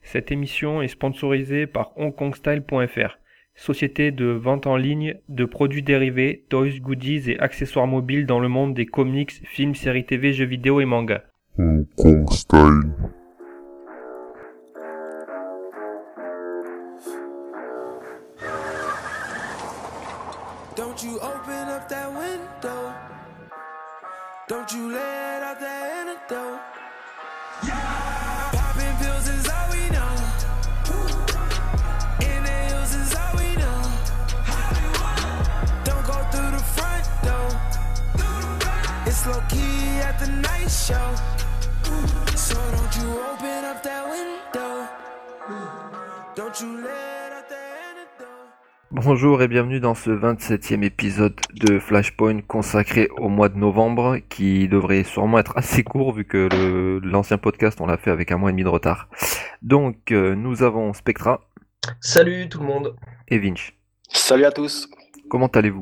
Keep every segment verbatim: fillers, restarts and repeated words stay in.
Cette émission est sponsorisée par hongkongstyle point f r, société de vente en ligne de produits dérivés, toys, goodies et accessoires mobiles dans le monde des comics, films, séries T V, jeux vidéo et mangas. Hong Kong Style. Don't you open up that window. Don't you let out that antidote. Yeah. Popping pills is all we know. Inhales is all we know. Don't go through the front door. It's low key at the night show. So don't you open up that window. Don't you let out that antidote. Bonjour et bienvenue dans ce vingt-septième épisode de Flashpoint consacré au mois de novembre, qui devrait sûrement être assez court vu que le, l'ancien podcast on l'a fait avec un mois et demi de retard. Donc euh, nous avons Spectra. Salut tout le monde. Et Vinch. Salut à tous. Comment allez-vous?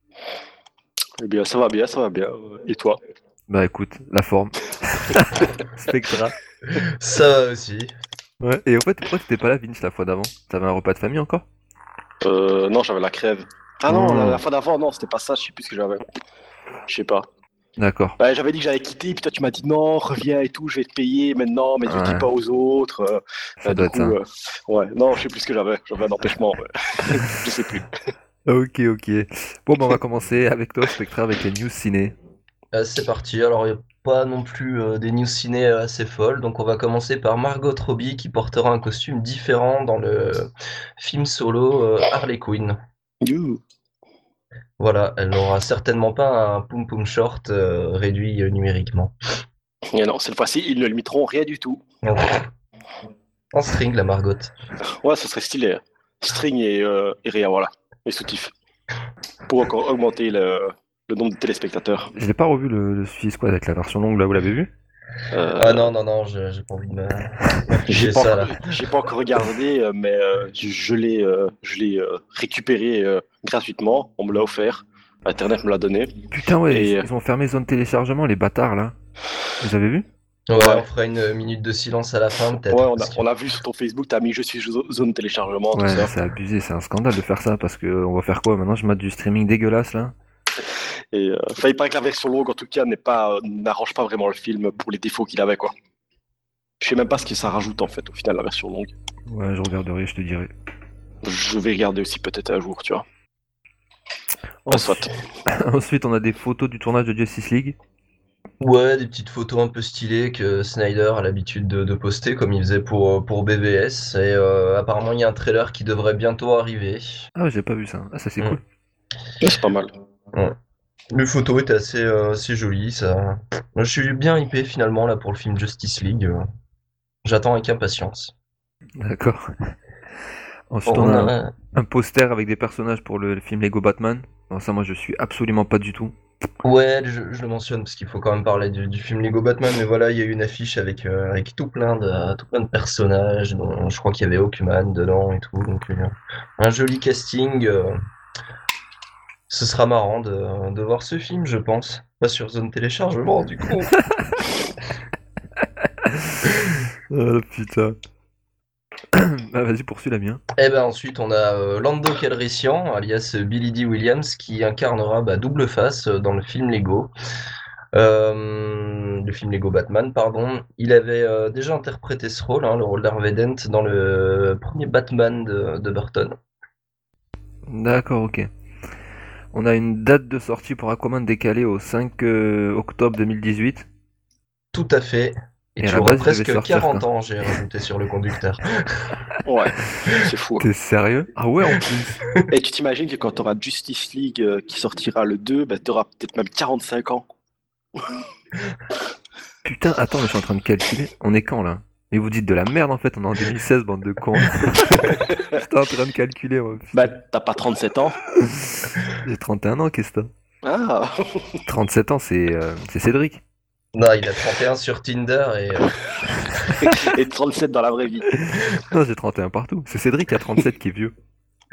Eh bien, ça va bien, ça va bien. Et toi? Bah écoute, la forme. Spectra. Ça va aussi. Ouais. Et en fait, pourquoi t'étais pas là, Vinch, la fois d'avant? T'avais un repas de famille encore? Euh, non, j'avais la crève. Ah non, Mmh. la, la fois d'avant, non, c'était pas ça, je sais plus ce que j'avais. Je sais pas. D'accord. Bah, j'avais dit que j'allais quitter, puis toi tu m'as dit non, reviens et tout, je vais te payer maintenant, mais ne Ouais. dis pas aux autres. euh, Ça euh, doit du être coup, euh, ouais, non, je sais plus ce que j'avais, j'avais un empêchement, ouais. Je sais plus. Ok, ok. Bon, bah on va commencer avec toi, Spectra, avec les news ciné. Euh, c'est parti. Alors, il n'y a pas non plus euh, des news ciné euh, assez folles. Donc, on va commencer par Margot Robbie qui portera un costume différent dans le film solo euh, Harley Quinn. You. Voilà, elle n'aura certainement pas un poum poum short euh, réduit euh, numériquement. Et non, cette fois-ci, ils ne limiteront rien du tout. Donc, en string, la Margot. Ouais, ce serait stylé. String et, euh, et rien, voilà. Et soutif. Pour encore augmenter le, le nombre de téléspectateurs. Je l'ai pas revu le, le Suicide Squad avec la version longue, là, vous l'avez vu? Euh, Ah non, non, non, je- j'ai pas envie de me. J'ai J'ai pas, ça là. encore- j'ai pas encore regardé, euh, mais euh, je, je l'ai, euh, je l'ai euh, récupéré euh, gratuitement. On me l'a offert. Internet me l'a donné. Putain, ouais, Et, ils, euh, ils ont fermé zone téléchargement, les bâtards, là. Vous avez vu? Ouais, Ouais. on fera une minute de silence à la fin, peut-être. Ouais, on a, parce que- on a vu sur ton Facebook, t'as mis je suis zo- zone téléchargement, tout Ouais, ça. c'est abusé, c'est un scandale de faire ça, parce que euh, on va faire quoi? Maintenant, je mate du streaming dégueulasse, là. Et euh, enfin, il paraît que la version longue, en tout cas, n'est pas, euh, n'arrange pas vraiment le film pour les défauts qu'il avait, quoi. Je sais même pas ce que ça rajoute, en fait, au final, la version longue. Ouais, je regarderai, je te dirai. Je vais regarder aussi peut-être un jour, tu vois. Ah, Ensuite, soit. ensuite, on a des photos du tournage de Justice League. Ouais, des petites photos un peu stylées que Snyder a l'habitude de, de poster comme il faisait pour, pour B V S. Et euh, apparemment, il y a un trailer qui devrait bientôt arriver. Ah, j'ai pas vu ça. Ah, ça c'est Mm. cool. Ouais, c'est pas mal. Les photos étaient assez, euh, assez jolies. Ça... Moi, je suis bien hypé finalement là pour le film Justice League. Euh, J'attends avec impatience. D'accord. Ensuite, Bon, on on a a un, un- un poster avec des personnages pour le, le film Lego Batman. Alors ça, moi, je suis absolument pas du tout. Ouais, je, je le mentionne parce qu'il faut quand même parler du, du film Lego Batman, mais voilà, il y a eu une affiche avec, euh, avec tout plein de, tout plein de personnages, dont je crois qu'il y avait Hawkman dedans et tout, donc euh, un joli casting. euh, Ce sera marrant de, de voir ce film, je pense. Pas sur zone téléchargement, du coup. Oh putain. Bah, vas-y, poursuis la mienne. Et ben ensuite, on a euh, Lando Calrissian, alias Billy Dee Williams, qui incarnera bah, Double Face euh, dans le film Lego. Euh, le film Lego Batman, pardon. Il avait euh, déjà interprété ce rôle, hein, le rôle d'Harvey Dent, dans le premier Batman de, de Burton. D'accord, ok. On a une date de sortie pour Aquaman décalée au cinq euh, octobre deux mille dix-huit. Tout à fait. Et, Et à tu la aurais base, il devait presque sortir quarante quand ans, j'ai rajouté sur le conducteur. Ouais, c'est fou. T'es sérieux? Ah ouais, en plus. Et tu t'imagines que quand t'auras Justice League euh, qui sortira le deux, bah, t'auras peut-être même quarante-cinq ans. Putain, attends, mais je suis en train de calculer. On est quand là? Mais vous dites de la merde en fait, on est en deux mille seize, bande de cons. J'étais en train de calculer, moi. Bah, t'as pas trente-sept ans. J'ai trente et un ans, qu'est-ce que t'as? Ah, trente-sept ans, c'est euh, c'est Cédric. Non, il a trente et un sur Tinder et euh, et trente-sept dans la vraie vie. Non, j'ai trente et un partout. C'est Cédric qui a trente-sept qui est vieux.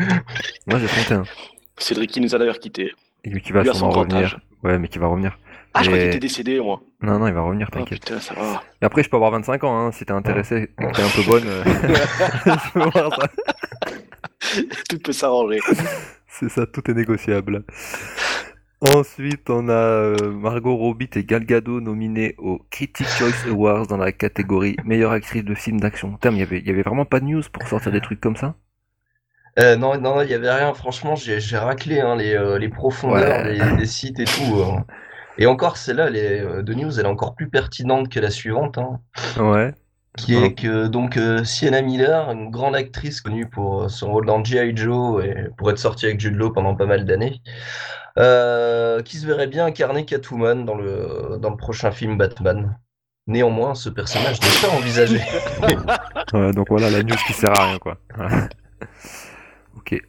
Moi j'ai trente et un. Cédric qui nous a d'ailleurs quittés. Et qui va Lui à son sûrement grand revenir. âge. Ouais, mais qui va revenir. Ah, je croyais Et- qu'il était décédé, moi. Non, non, il va revenir, Oh t'inquiète. putain, ça va. Et après, je peux avoir vingt-cinq ans, hein, si t'es intéressé, et que t'es un peu bonne, euh, je peux voir ça. Tout peut s'arranger. C'est ça, tout est négociable. Ensuite, on a euh, Margot Robbie et Gal Gadot nominés aux Critics' Choice Awards dans la catégorie meilleure actrice de film d'action. Putain, mais il y avait, il y avait vraiment pas de news pour sortir des trucs comme ça? Euh, non, non, non, il y avait rien. Franchement, j'ai j'ai raclé hein, les, euh, les profondeurs Ouais. des, des sites et tout. hein. Et encore, celle-là, elle est, euh, de news, elle est encore plus pertinente que la suivante, hein, Ouais. qui Oh. est que donc euh, Sienna Miller, une grande actrice connue pour euh, son rôle dans G I. Joe et pour être sortie avec Jude Law pendant pas mal d'années, euh, qui se verrait bien incarner Catwoman dans le dans le prochain film Batman. Néanmoins, ce personnage n'est pas envisagé. Ouais, donc voilà la news qui sert à rien, quoi. Voilà. Ok.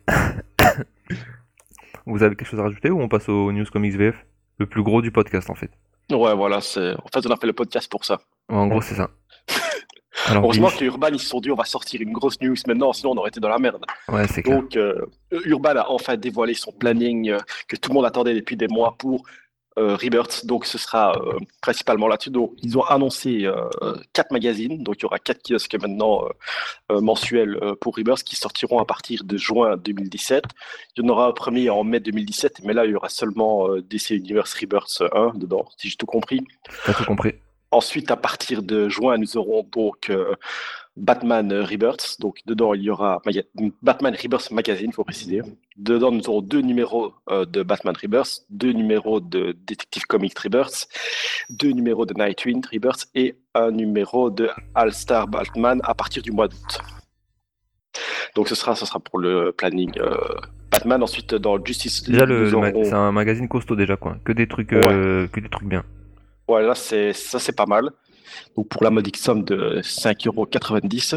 Vous avez quelque chose à rajouter ou on passe au News Comics V F? Le plus gros du podcast, en fait. Ouais, voilà, c'est. En fait, on a fait le podcast pour ça. Ouais, en gros, c'est ça. Alors, Heureusement Vinch- que Urban, ils se sont dit, on va sortir une grosse news maintenant, sinon on aurait été dans la merde. Ouais, c'est clair. Donc, euh, Urban a enfin dévoilé son planning euh, que tout le monde attendait depuis des mois pour euh, Rebirth. Donc, ce sera euh, principalement là-dessus. Donc, ils ont annoncé euh, quatre magazines. Donc, il y aura quatre kiosques maintenant euh, euh, mensuels euh, pour Rebirth qui sortiront à partir de juin deux mille dix-sept. Il y en aura un premier en mai deux mille dix-sept, mais là, il y aura seulement euh, D C Universe Rebirth un dedans, si j'ai tout compris. T'as tout compris. Ensuite, à partir de juin, nous aurons donc euh, Batman euh, Rebirth. Donc, dedans, il y aura maga- Batman Rebirth Magazine, il faut préciser. Dedans, nous aurons deux numéros euh, de Batman Rebirth, deux numéros de Detective Comics Rebirth, deux numéros de Nightwing Rebirth et un numéro de All-Star Batman à partir du mois d'août. Donc, ce sera, ce sera pour le planning euh, Batman. Ensuite, dans Justice League, Déjà, le, nous le ma- aurons... c'est un magazine costaud, déjà, quoi. Que des trucs, euh, que des trucs bien. Ouais, là, c'est, ça, c'est pas mal. Donc, pour la modique somme de cinq euros quatre-vingt-dix.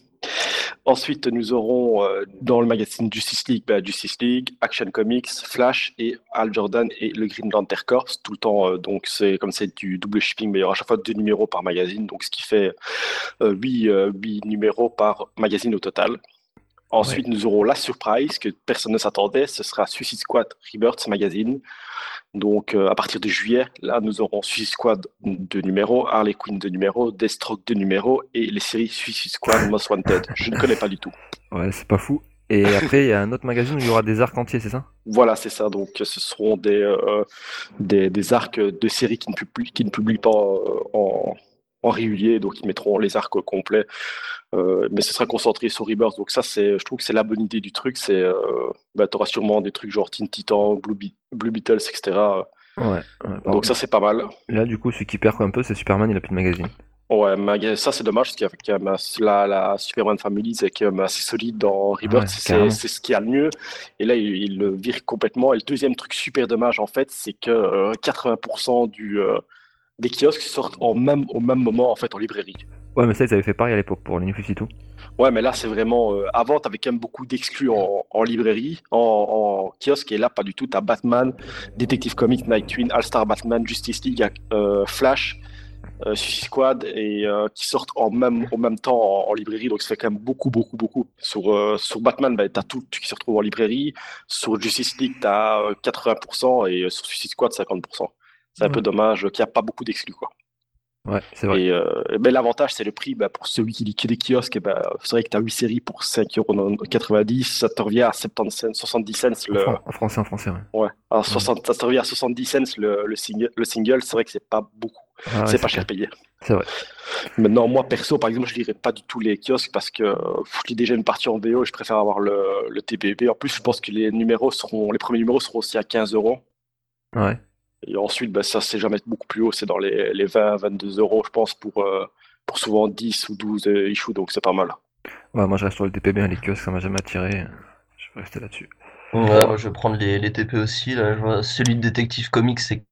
Ensuite, nous aurons euh, dans le magazine Justice League, bah, Justice League, Action Comics, Flash et Hal Jordan et le Green Lantern Corps. Tout le temps, euh, donc c'est comme c'est du double shipping, mais il y aura à chaque fois deux numéros par magazine, donc ce qui fait euh, huit, euh, huit numéros par magazine au total. Ensuite, nous aurons la surprise que personne ne s'attendait, ce sera Suicide Squad Rebirth Magazine. Donc, euh, à partir de juillet, là, nous aurons Suicide Squad de numéros, Harley Quinn de numéros, Deathstroke de numéros et les séries Suicide Squad Most Wanted. Je ne connais pas du tout. Ouais, c'est pas fou. Et après, il y a un autre magazine où il y aura des arcs entiers, c'est ça? Voilà, c'est ça. Donc, ce seront des, euh, des, des arcs de séries qui ne publient, qui ne publient pas euh, en, en régulier, donc ils mettront les arcs complets. Euh, mais ce sera concentré sur Rebirth. Donc ça, c'est, je trouve que c'est la bonne idée du truc. C'est, euh, bah, tu auras sûrement des trucs genre Teen Titan, Blue, Be- Blue Beetles, et cetera. Ouais. ouais par Donc ça, c'est pas mal. Là, du coup, celui qui perd un peu, c'est Superman, il a plus de magazine. Ouais, maga- ça c'est dommage parce qu'il y a quand même assez- la, la Superman Family, c'est quand même assez solide dans Rebirth, Ouais, c'est, carrément. c'est ce qui a le mieux. Et là, il, il le vire complètement. Et le deuxième truc super dommage, en fait, c'est que euh, quatre-vingts pour cent du, euh, des kiosques sortent en même, au même moment en fait en librairie. Ouais, mais ça, ils avaient fait pareil à l'époque pour les New cinquante-deux. Ouais, mais là, c'est vraiment. Euh, avant, tu avais quand même beaucoup d'exclus en, en librairie, en, en kiosque, et là, pas du tout. Tu as Batman, Detective Comics, Nightwing, All-Star Batman, Justice League, euh, Flash, euh, Suicide Squad, et euh, qui sortent en même, en même temps en, en librairie. Donc, ça fait quand même beaucoup, beaucoup, beaucoup. Sur, euh, sur Batman, bah, tu as tout qui se retrouve en librairie. Sur Justice League, tu as quatre-vingts pour cent, et euh, sur Suicide Squad, cinquante pour cent. C'est un Ouais. peu dommage qu'il n'y a pas beaucoup d'exclus, quoi. Ouais, c'est vrai. Et euh, ben, l'avantage, c'est le prix. Ben, pour celui qui liquide les kiosques, ben, c'est vrai que tu as huit séries pour cinq euros quatre-vingt-dix. Ça te revient à soixante-dix cents, soixante-dix cents En, le. fran- en français, en français, ouais. Ouais. Alors, soixante, ça te revient à soixante-dix cents le, le, single, le single. C'est vrai que c'est pas beaucoup. Ah ouais, c'est pas c'est cher clair. payé. C'est vrai. Maintenant, moi, perso, par exemple, je lirai pas du tout les kiosques parce que pff, je lis déjà une partie en V O et je préfère avoir le, le T P B. En plus, je pense que les numéros seront, les premiers numéros seront aussi à quinze euros. Ouais. Et ensuite, ben, ça, c'est jamais beaucoup plus haut. C'est dans les, les vingt, vingt-deux euros, je pense, pour, euh, pour souvent dix ou douze euh, issues. Donc, c'est pas mal. Ouais, moi, je reste sur le T P B, hein, les kiosques, ça m'a jamais attiré. Je vais rester là-dessus. Ouais, moi je vais prendre les, les T P aussi. Là. Je vois celui de Detective Comics, c'est.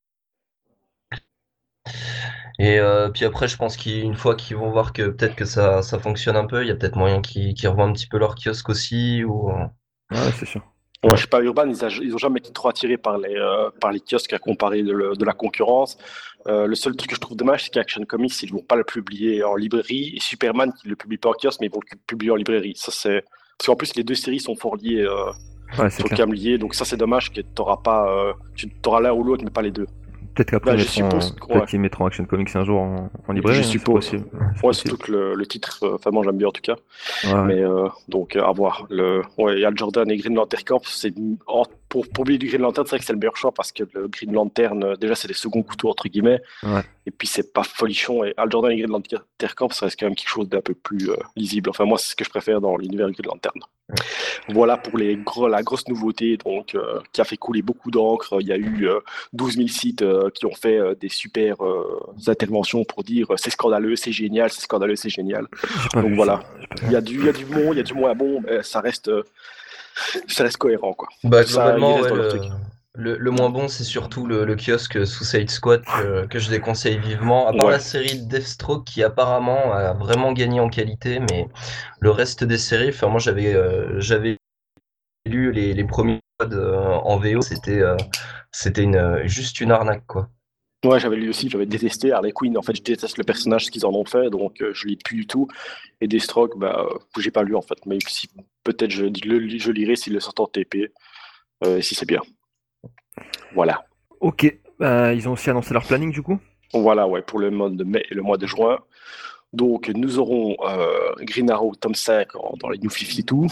Et euh, puis après, je pense qu'une fois qu'ils vont voir que peut-être que ça, ça fonctionne un peu, il y a peut-être moyen qu'ils qu'ils revendent un petit peu leur kiosque aussi. Ou... Ouais, c'est sûr. Ouais, je sais pas, Urban, ils, a- ils ont jamais été trop attirés par les, euh, par les kiosques à comparer de, le- de la concurrence. Euh, le seul truc que je trouve dommage, c'est qu'Action Comics, ils vont pas le publier en librairie. Et Superman, qui le publie pas en kiosque, mais ils vont le publier en librairie. Ça, c'est... Parce qu'en plus, les deux séries sont fort liées, euh, Ouais, c'est sont clair. quand même liées. Donc ça, c'est dommage que t'auras pas, euh, tu auras l'un ou l'autre, mais pas les deux. Peut-être qu'après Bah, ils je mettront, suppose que- peut-être ouais. qu'ils mettront Action Comics un jour en, en librairie, Je hein, c'est suppose. possible. C'est Ouais, possible. surtout que le, le titre, euh, enfin moi j'aime bien en tout cas. Ouais, ouais. Mais euh, donc euh, à voir. Le, ouais, il y a le Jordan et Green Lantern Corps. C'est en- pour pour oublier du Green Lantern, c'est vrai que c'est le meilleur choix parce que le Green Lantern, euh, déjà c'est des seconds couteaux entre guillemets. Ouais. Et puis c'est pas folichon. Et Al Jordan et Green Lantern Corps, ça reste quand même quelque chose d'un peu plus euh, lisible. Enfin moi c'est ce que je préfère dans l'univers Green Lantern. Voilà pour les gros, la grosse nouveauté donc euh, qui a fait couler beaucoup d'encre. Il y a eu euh, douze mille sites euh, qui ont fait euh, des super euh, interventions pour dire euh, c'est scandaleux, c'est génial, c'est scandaleux, c'est génial. J'ai pas Donc vu voilà. ça. J'ai pas vu. Il y a du, il y a du bon, il y a du moins bon, mais ça reste, euh, ça reste cohérent quoi. Bah, Ça, ils globalement, restent ouais, dans leur le, truc. le, le moins bon, c'est surtout le, le kiosque Suicide Squad que, que je déconseille vivement. À part Ouais. la série Deathstroke qui apparemment a vraiment gagné en qualité, mais le reste des séries, enfin, moi j'avais euh, j'avais lu les, les premiers épisodes euh, en V O, c'était euh, c'était une, euh, juste une arnaque, quoi. Ouais, j'avais lu aussi, j'avais détesté Harley Quinn. En fait, je déteste le personnage, ce qu'ils en ont fait, donc euh, je lis plus du tout. Et Deathstroke, bah, euh, j'ai pas lu en fait, mais si peut-être je, le, je lirai s'il le sort en T P, euh, et si c'est bien. Voilà. Ok, bah, ils ont aussi annoncé leur planning du coup. Voilà, ouais, pour le mois de mai et le mois de juin. Donc, nous aurons euh, Green Arrow tome cinq en- dans les New cinquante-deux.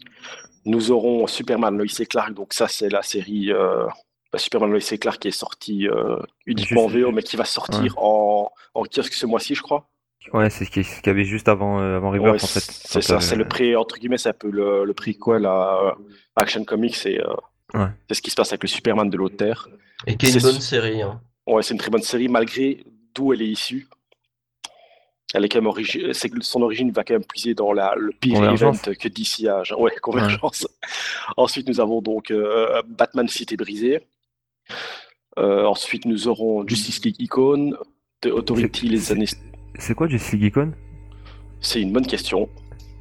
Nous aurons Superman Lois et Clark, donc ça, c'est la série euh, bah, Superman Lois et Clark qui est sortie euh, uniquement en Juste- V O, mais qui va sortir en, en kiosque ce mois-ci, je crois. Ouais, c'est ce qui- ce qu'il y avait juste avant, euh, avant Rebirth Ouais, en fait. c'est Quand, ça, euh, c'est le prix, entre guillemets, c'est un peu le, le prix quoi, la Action Comics, c'est euh, Ouais. c'est ce qui se passe avec le Superman de l'autre Terre. Et qui est une C'est- bonne série, hein. Ouais, c'est une très bonne série, malgré d'où elle est issue. Elle est quand même origi- c'est que son origine va quand même puiser dans la, le pire event Convergence. que D C a. Ouais, Convergence. Ensuite, nous avons donc euh, Batman Cité brisée. Euh, ensuite, nous aurons Justice League Icon, The Authority, C'est- les c'est- années. C'est quoi Justice League Icon? C'est une bonne question.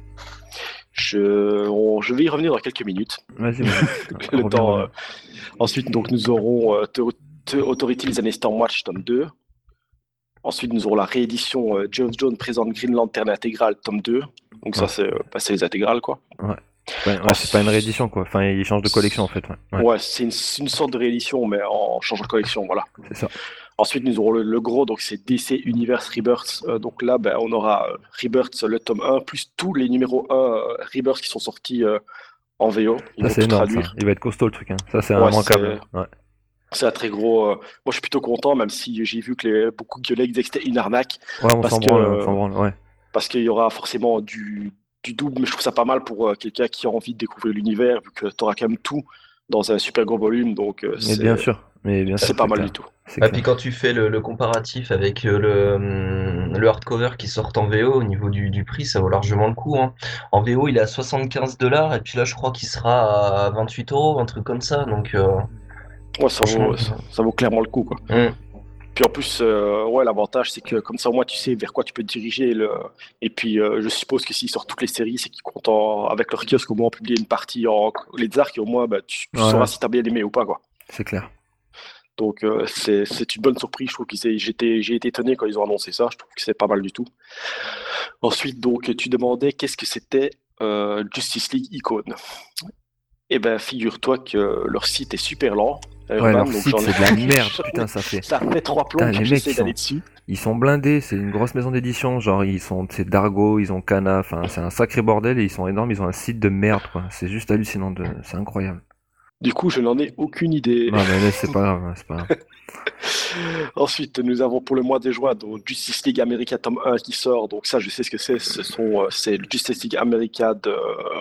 Je, on- je vais y revenir dans quelques minutes. Vas-y, vas-y. Le Reviens, temps, reviens. euh, Ensuite, donc, nous aurons euh, The, The Authority, les années Stormwatch, tome deux. Ensuite, nous aurons la réédition euh, Jones Jones présente Green Lantern intégrale, tome deux. Donc, ça, Ouais. c'est euh, bah, c'est les intégrales, quoi. Ouais, ouais, c'est pas une réédition quoi. Enfin, ils changent de collection en fait. Ouais, ouais, Ouais, c'est une, c'est une sorte de réédition, mais en changeant de collection, voilà. c'est ça. Ensuite, nous aurons le, le gros, donc c'est D C Universe Rebirth. Euh, donc là, ben, on aura euh, Rebirth, le tome un, plus tous les numéros un euh, Rebirth qui sont sortis euh, en V O. Ils Ça vont c'est tout énorme. Ça. traduire. Il va être costaud le truc. Hein. Ça c'est Ouais, immanquable. Ouais. C'est un très gros. euh, Moi, je suis plutôt content, même si j'ai vu que les, beaucoup de collègues disaient que c'était une arnaque, Ouais, on Parce s'en que, branle, euh, on s'en branle. Ouais. parce qu'il y aura forcément du, du double, mais je trouve ça pas mal pour euh, quelqu'un qui a envie de découvrir l'univers, vu que tu auras quand même tout dans un super gros volume, donc euh, Mais c'est bien sûr. Mais bien sûr. c'est pas mal clair. du tout. C'est Ah, clair. puis quand tu fais le, le comparatif avec euh, le, hum, le hardcover qui sort en V O au niveau du, du prix, ça vaut largement le coup, hein. En V O, il est à soixante-quinze dollars et puis là, je crois qu'il sera à vingt-huit euros, un truc comme ça. Donc, euh, Ouais, ça franchement, vaut, ça, ça vaut clairement le coup, quoi. hum. Puis en plus, euh, ouais, l'avantage, c'est que comme ça, au moins, tu sais vers quoi tu peux te diriger. Le... Et puis, euh, je suppose que s'ils sortent toutes les séries, c'est qu'ils comptent, en- avec leur kiosque, au moins publier une partie en les arcs, et au moins, bah, tu, tu Ouais. sauras si t'as bien aimé ou pas, quoi. C'est clair. Donc, euh, c'est c'est une bonne surprise. Je trouve qu'ils aient- j'étais j'ai été étonné quand ils ont annoncé ça. Je trouve que c'est pas mal du tout. Ensuite, donc, tu demandais qu'est-ce que c'était euh, Justice League Icon. Eh ben, figure-toi que leur site est super lent. Ouais, Urban, leur donc site j'en ai- c'est de la merde. Putain, ça fait. Ça fait trois plombs Putain, que les j'essaie mecs, ils d'aller sont- dessus. Ils sont blindés. C'est une grosse maison d'édition. Genre ils sont, c'est Dargo, ils ont Kana. Enfin, c'est un sacré bordel et ils sont énormes. Ils ont un site de merde quoi. C'est juste hallucinant. De... C'est incroyable. Du coup, je n'en ai aucune idée. Non mais, mais c'est pas grave. hein, C'est pas grave. Ensuite, nous avons pour le mois de juin donc Justice League America tome un qui sort. Donc ça, je sais ce que c'est. Ce sont, euh, c'est le Justice League America de,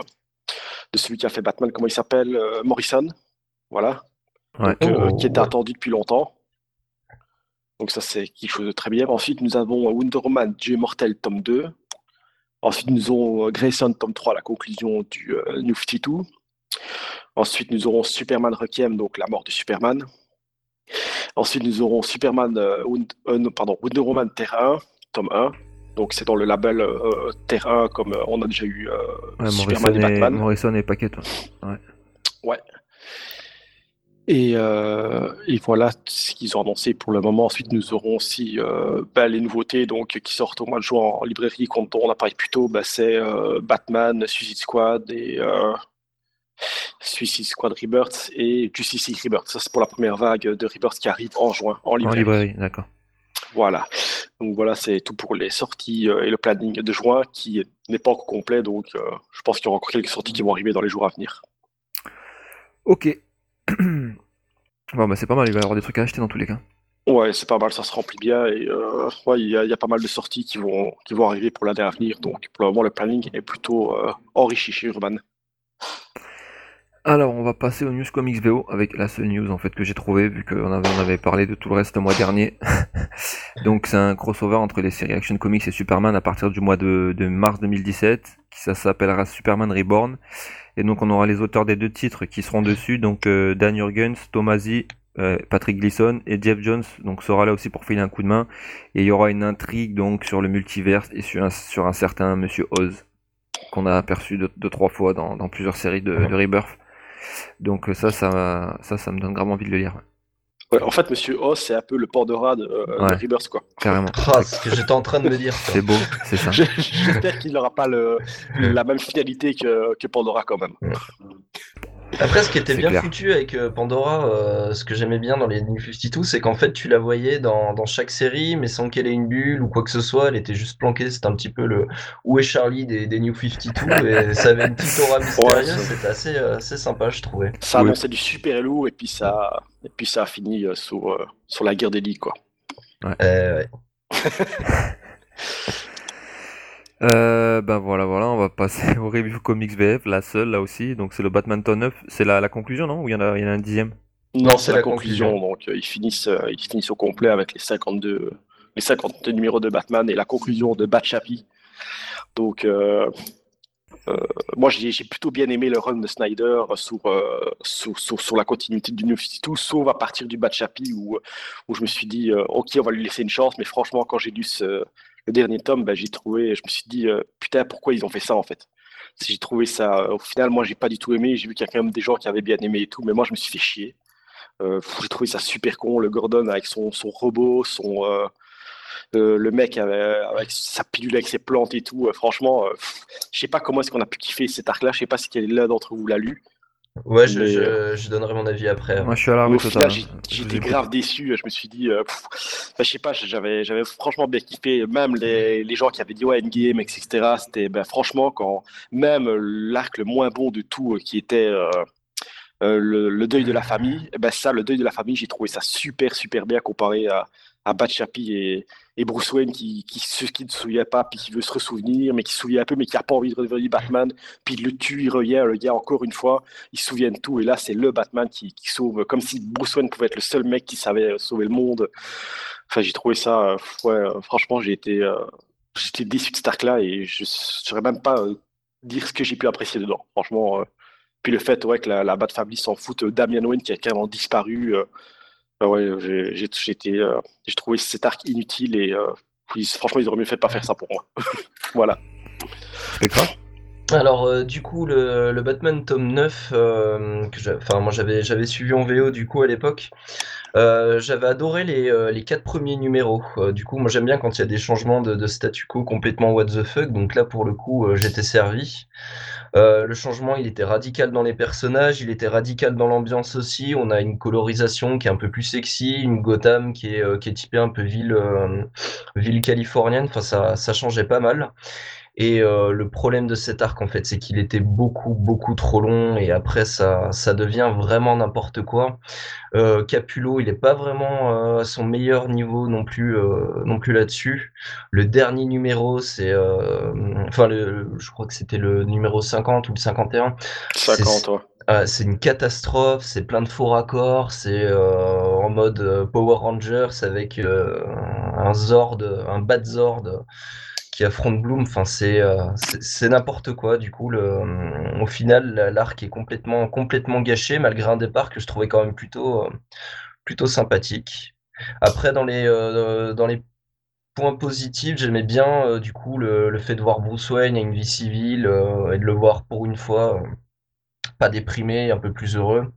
de celui qui a fait Batman. Comment il s'appelle euh, Morrison. Voilà. Ouais. Donc, euh, Oh, qui était ouais. attendu depuis longtemps. Donc ça, c'est quelque chose de très bien. Ensuite, nous avons Wonder Woman Dieu Immortel tome deux. Ensuite, nous aurons Grayson tome trois, la conclusion du euh, New cinquante-deux. Ensuite, nous aurons Superman Requiem, donc la mort de Superman. Ensuite, nous aurons Superman, euh, Wund- euh, non, pardon, Wonder Woman Terre un, tome un. Donc, c'est dans le label euh, Terre un, comme euh, on a déjà eu euh, Ouais, Superman Morrison et et, Batman. Morrison et Paquet. Ouais. Ouais. Et, euh, et voilà ce qu'ils ont annoncé pour le moment. Ensuite, nous aurons aussi euh, bah, les nouveautés donc, qui sortent au mois de juin en librairie, dont on a parlé plus tôt. Bah, c'est euh, Batman, Suicide Squad et, euh, Suicide Squad Rebirth et Justice League Rebirth. Ça, c'est pour la première vague de Rebirth qui arrive en juin, en En librairie. librairie, d'accord. Voilà. Donc voilà, c'est tout pour les sorties euh, et le planning de juin qui n'est pas encore complet. Donc euh, je pense qu'il y aura encore quelques sorties qui vont arriver dans les jours à venir. Ok. Bon, bah c'est pas mal, il va y avoir des trucs à acheter dans tous les cas. Ouais, c'est pas mal, ça se remplit bien et euh, ouais, il y, a- il y a pas mal de sorties qui vont, qui vont arriver pour l'année à venir. Donc pour le moment, le planning est plutôt euh, enrichi chez Urban. Alors, on va passer aux news comics V O avec la seule news en fait que j'ai trouvée vu qu'on avait, on avait parlé de tout le reste le mois dernier. Donc c'est un crossover entre les séries Action Comics et Superman à partir du mois de, de mars deux mille dix-sept, qui ça s'appellera Superman Reborn. Et donc on aura les auteurs des deux titres qui seront dessus, donc euh, Dan Jurgens, Tomasi, euh, Patrick Gleason et Jeff Jones donc sera là aussi pour filer un coup de main. Et il y aura une intrigue donc sur le multiverse et sur un, sur un certain Monsieur Oz qu'on a aperçu deux, deux trois fois dans, dans plusieurs séries de, de Rebirth. Donc ça, ça, ça, ça me donne grave envie de le lire. Ouais, en fait, Monsieur Oz, c'est un peu le Pandora de, euh, Ouais. de Rebirth, quoi. Carrément. Ah, ce que j'étais en train de me dire. ça. C'est beau, c'est ça. J'espère qu'il n'aura pas le, la même finalité que, que Pandora, quand même. Après, ce qui était C'est bien clair. foutu avec euh, Pandora, euh, ce que j'aimais bien dans les New cinquante-deux, c'est qu'en fait, tu la voyais dans, dans chaque série, mais sans qu'elle ait une bulle ou quoi que ce soit. Elle était juste planquée. C'était un petit peu le Où est Charlie des, des New cinquante-deux, et ça avait une petite aura mystérieuse. Ouais, ça- C'était assez, euh, assez sympa, je trouvais. Ça Oui. annonçait du super lourd et puis ça, et puis ça a fini euh, sur, euh, sur la guerre des ligues, quoi. Euh, ouais. Euh, ben voilà, voilà, on va passer au review comics V F, la seule là aussi. Donc c'est le Batman tome neuf. C'est la, la conclusion, non? Ou il y en a, il y en a un dixième? Non, c'est c'est la la conclusion. conclusion. Donc, euh, ils finissent, euh, ils finissent au complet avec les cinquante-deux, les cinquante numéros de Batman et la conclusion de Bat-Chappie. Donc, euh, euh, moi, j'ai j'ai plutôt bien aimé le run de Snyder sur, euh, sur, sur, sur la continuité du New cinquante-deux, sauf à partir du Bat-Chappie où, où je me suis dit, euh, ok, on va lui laisser une chance. Mais franchement, quand j'ai lu ce, le dernier tome, ben, j'ai trouvé, je me suis dit, euh, putain, pourquoi ils ont fait ça en fait? Si j'ai trouvé ça, euh, au final, moi, j'ai pas du tout aimé. J'ai vu qu'il y a quand même des gens qui avaient bien aimé et tout, mais moi, je me suis fait chier. Euh, pff, j'ai trouvé ça super con, le Gordon avec son, son robot, son, euh, euh, le mec avec, avec sa pilule avec ses plantes et tout. Euh, franchement, euh, pff, je sais pas comment est-ce qu'on a pu kiffer cet arc-là. Je sais pas si l'un d'entre vous l'a lu, Ouais, je, mais euh, je, je donnerai mon avis après. Moi je suis à la mais rue au totale. final, j'ai- hein. Je vous j'étais écoute. grave déçu. Je me suis dit, euh, pff, enfin, je sais pas, j'avais, j'avais franchement bien kiffé. Même les, les gens qui avaient dit ouais, Endgame, et cetera. C'était, ben, franchement, quand même l'arc le moins bon de tout, euh, qui était euh, euh, le, le deuil de la famille, eh ben ça, le deuil de la famille, j'ai trouvé ça super, super bien comparé à, à Bat-Chappie et, et Bruce Wayne qui, qui, se- qui ne se souvient pas, puis qui veut se ressouvenir, mais qui se souvient un peu, mais qui n'a pas envie de redevenir Batman, puis il le tue, il revient, le gars, encore une fois, ils se souviennent de tout, et là, c'est le Batman qui, qui sauve, comme si Bruce Wayne pouvait être le seul mec qui savait sauver le monde. Enfin, j'ai trouvé ça, euh, ouais, euh, franchement, j'ai été, euh, j'étais déçu de cet arc-là, et je ne saurais même pas euh, dire ce que j'ai pu apprécier dedans, franchement. euh, puis le fait ouais, que la, la Bat Family s'en fout, euh, Damian Wayne qui a carrément disparu, euh, bah ouais, j'ai j'ai- j'ai été, euh, j'ai trouvé cet arc inutile et euh, puis, franchement, ils auraient mieux fait de pas faire ça pour moi. Voilà. Spectra? Alors, euh, du coup, le, le Batman tome neuf, euh, que j'a- enfin, moi j'avais j'avais suivi en V O du coup à l'époque. Euh, j'avais adoré les, euh, les quatre premiers numéros. Euh, du coup, moi j'aime bien quand il y a des changements de, de statu quo complètement what the fuck. Donc là, pour le coup, euh, j'étais servi. Euh, le changement, il était radical dans les personnages, il était radical dans l'ambiance aussi. On a une colorisation qui est un peu plus sexy, une Gotham qui est, euh, qui est typée un peu ville, euh, ville californienne. Enfin, ça, ça changeait pas mal. Et euh, le problème de cet arc, en fait, c'est qu'il était beaucoup, beaucoup trop long et après, ça, ça devient vraiment n'importe quoi. Euh, Capullo, il est pas vraiment euh, à son meilleur niveau non plus, euh, non plus là-dessus. Le dernier numéro, c'est, euh, enfin, le, je crois que c'était le numéro cinquante ou le cinquante et un. C'est, cinquante, ouais. euh, c'est une catastrophe, c'est plein de faux raccords, c'est euh, en mode euh, Power Rangers avec euh, un Zord, un Bad Zord qui affronte Bloom. Enfin, c'est euh, c'est c'est n'importe quoi. Du coup, le, au final, la- l'arc est complètement, complètement gâché, malgré un départ que je trouvais quand même plutôt, euh, plutôt sympathique. Après, dans les, euh, dans les points positifs, j'aimais bien euh, du coup le, le fait de voir Bruce Wayne à une vie civile euh, et de le voir pour une fois euh, pas déprimé, un peu plus heureux.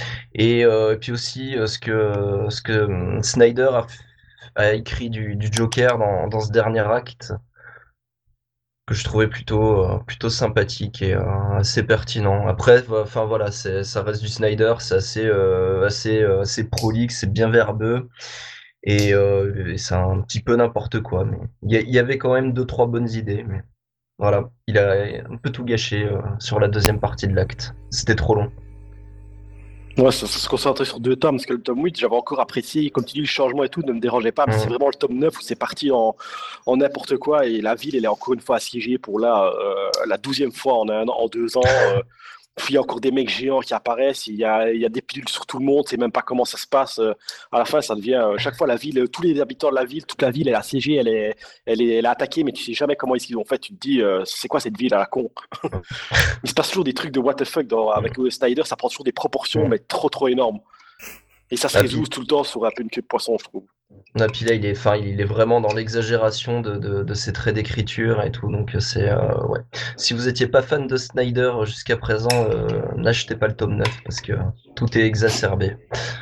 Et, euh, et puis aussi euh, ce que, ce que euh, Snyder a, f- a écrit du, du Joker dans, dans ce dernier acte. que je trouvais plutôt, euh, plutôt sympathique et euh, assez pertinent. Après, enfin voilà, c'est, ça reste du Snyder, c'est assez, euh, assez, euh, assez prolixe, c'est bien verbeux et, euh, et c'est un petit peu n'importe quoi. Mais il y, a- il y avait quand même deux, trois bonnes idées. Mais voilà, il a un peu tout gâché euh, sur la deuxième partie de l'acte. C'était trop long. Ouais, ça, ça se concentrait sur deux tomes, parce que le tome huit, j'avais encore apprécié, comme tu dis, le changement et tout ne me dérangeait pas, mais c'est Mm. vraiment le tome neuf où c'est parti en, en n'importe quoi, et la ville, elle est encore une fois assiégée pour là, euh, la douzième fois en un an, en deux ans. euh, Puis il y a encore des mecs géants qui apparaissent, il y a, il y a des pilules sur tout le monde, c'est même pas comment ça se passe. euh, À la fin, ça devient euh, chaque fois la ville, euh, tous les habitants de la ville, toute la ville, elle est assiégée, elle est, elle est, elle est attaquée, mais tu sais jamais comment est-ce qu'ils ont fait. Tu te dis, euh, c'est quoi cette ville à la con? Il se passe toujours des trucs de what the fuck dans- avec euh, Snyder, ça prend toujours des proportions, Mm. mais trop trop énormes. Et ça se Ah, résout puis, tout le temps sur un peu une queue de poisson, je trouve. ah, puis là, il est, enfin, il est vraiment dans l'exagération de, de, de ses traits d'écriture et tout. Donc, c'est, euh, ouais. Si vous étiez pas fan de Snyder jusqu'à présent, euh, n'achetez pas le tome neuf parce que tout est exacerbé.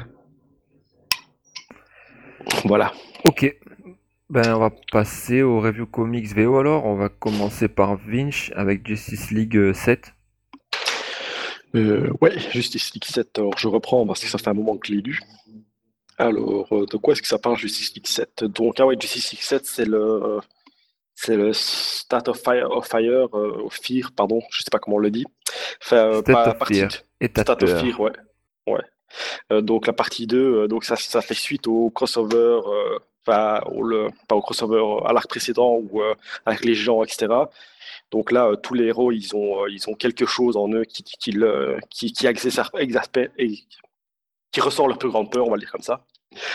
Voilà. Ok, ben on va passer au review comics V O alors. On va commencer par Vinch avec Justice League euh, sept. Euh, ouais, Justice League sept, alors je reprends parce que ça fait un moment que je l'ai lu. Alors, euh, de quoi est-ce que ça parle, Justice League sept? Donc, ah ouais, Justice League sept, c'est le, c'est le State of Fire, of Fire, euh, of Fear, pardon, je sais pas comment on le dit. Enfin, euh, State pas of partie Fear, de- état de State of peur. Fear, ouais. Ouais. Euh, donc la partie deux, euh, donc ça, ça fait suite au crossover, euh, enfin, au, le, pas au crossover, euh, à l'arc précédent ou euh, avec les gens, et cetera. Donc là, euh, tous les héros, ils ont, euh, ils ont quelque chose en eux qui, qui, qui, le- qui, qui exacerbe, exacerbe- et qui ressort leur plus grande peur, on va le dire comme ça.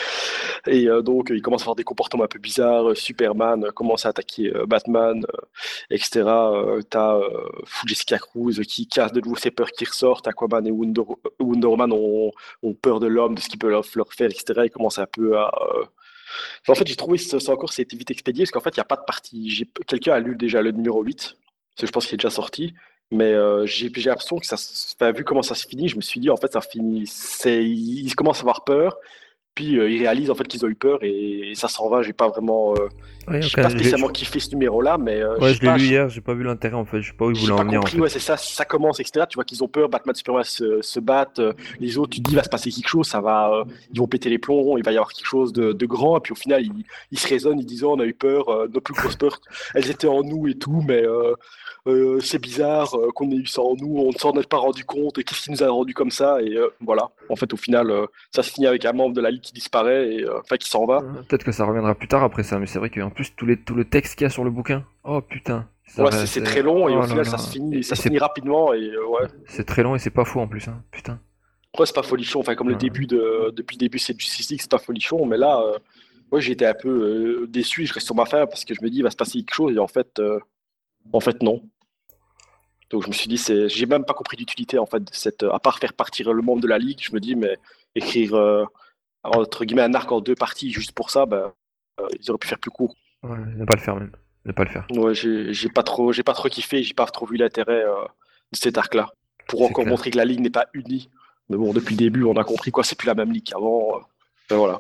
Et euh, donc, euh, ils commencent à avoir des comportements un peu bizarres. Euh, Superman euh, commence à attaquer euh, Batman, euh, et cetera. Euh, t'as euh, Jessica Cruz qui casse de nouveau ses peurs qui ressortent. Aquaman et Wonder, Wonder Woman ont, ont peur de l'homme, de ce qu'il peut leur, leur faire, et cetera. Ils commencent un peu à... euh, En fait, j'ai trouvé que ça encore, c'était vite expédié, parce qu'en fait, il n'y a pas de partie. J'ai- Quelqu'un a lu déjà le numéro huit, parce que je pense qu'il est déjà sorti. Mais euh, j'ai j'ai l'impression que ça, se- enfin, vu comment ça se finit, je me suis dit, en fait, ça finit. C'est, ils commencent à avoir peur. Puis euh, ils réalisent en fait qu'ils ont eu peur et, et ça s'en va. J'ai pas vraiment, euh, Ouais, j'ai ok, pas je l'ai- je- spécialement kiffé ce numéro-là, mais euh, ouais, j'ai je l'ai pas, lu j'ai hier, j'ai pas vu l'intérêt en fait, je sais pas où ils voulaient j'ai en pas venir en compris. fait. Ouais, c'est ça, ça commence, et cetera. Tu vois qu'ils ont peur. Batman, Superman se, se battent. euh, les autres, tu te dis, il va se passer quelque chose. Ça va, euh, ils vont péter les plombs. Il va y avoir quelque chose de, de grand. Et puis au final, ils, ils se raisonnent. Ils disent, oh, on a eu peur. euh, nos plus grosses peurs, elles étaient en nous et tout, mais euh, euh, c'est bizarre euh, qu'on ait eu ça en nous. On ne s'en est pas rendu compte. Et qu'est-ce qui nous a rendu comme ça? Et euh, voilà. En fait, au final, euh, ça se finit avec un membre de la Ligue qui disparaît et euh, enfin qui s'en va. Euh, Peut-être que ça reviendra plus tard après ça, mais c'est vrai qu'en plus tout, les, tout le texte qu'il y a sur le bouquin, oh putain, ça Ouais, c'est reste, c'est c'est- très long et au oh là final ça là, se et, finit, et ça se c'est finit rapidement et euh, ouais. c'est très long et c'est pas fou en plus, hein, putain. Après c'est pas folichon, enfin comme le Ouais. début de depuis le début c'est du Justice League, c'est pas folichon, mais là euh, ouais j'étais un peu euh, déçu, je reste sur ma faim parce que je me dis il va se passer quelque chose et en fait euh, en fait non. Donc je me suis dit c'est j'ai même pas compris l'utilité en fait de cette à part faire partir le membre de la ligue, je me dis mais écrire euh, entre guillemets un arc en deux parties juste pour ça, ben euh, ils auraient pu faire plus court. Ouais, ne pas le faire même, ne pas le faire, Ouais, j'ai j'ai pas trop j'ai pas trop kiffé, j'ai pas trop vu l'intérêt euh, de cet arc-là. Pour c'est encore clair. montrer que la ligue n'est pas unie. Mais bon, depuis le début, on a compris quoi, c'est plus la même ligue qu'avant. euh. Ben voilà.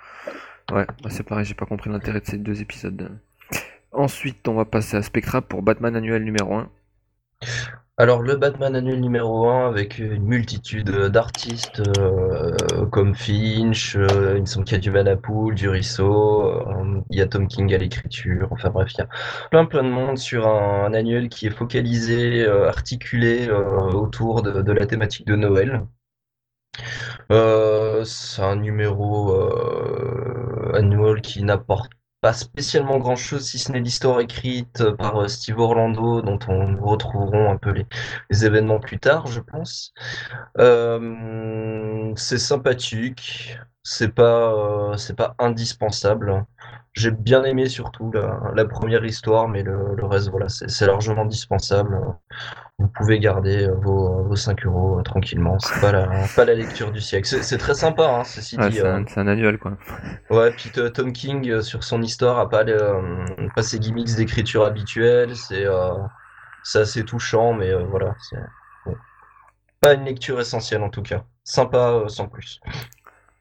Ouais, moi, c'est pareil, j'ai pas compris l'intérêt de ces deux épisodes. Ensuite, on va passer à Spectra pour Batman annuel numéro un. Alors, le Batman annuel numéro un avec une multitude euh, d'artistes euh, comme Finch, euh, il me semble qu'il y a du Manapool, du Risso, euh, il y a Tom King à l'écriture, enfin bref, il y a plein plein de monde sur un, un annuel qui est focalisé, euh, articulé euh, autour de, de la thématique de Noël. Euh, c'est un numéro euh, annuel qui n'apporte pas spécialement grand-chose, si ce n'est l'histoire écrite par euh, Steve Orlando, dont on nous retrouverons un peu les, les événements plus tard, je pense. Euh, c'est sympathique, c'est pas, euh, c'est pas indispensable. J'ai bien aimé surtout la, la première histoire, mais le, le reste, voilà, c'est c'est largement indispensable. Vous pouvez garder euh, vos, vos cinq euros euh, tranquillement. C'est pas la, pas la lecture du siècle. C'est c'est très sympa, hein, ceci Ouais, dit. c'est euh. un, c'est un annuel quoi. Ouais, puis t- Tom King, euh, sur son histoire, a pas, le, euh, pas ses gimmicks d'écriture habituels. C'est euh, c'est assez touchant, mais euh, voilà. C'est bon. Pas une lecture essentielle en tout cas. Sympa euh, sans plus.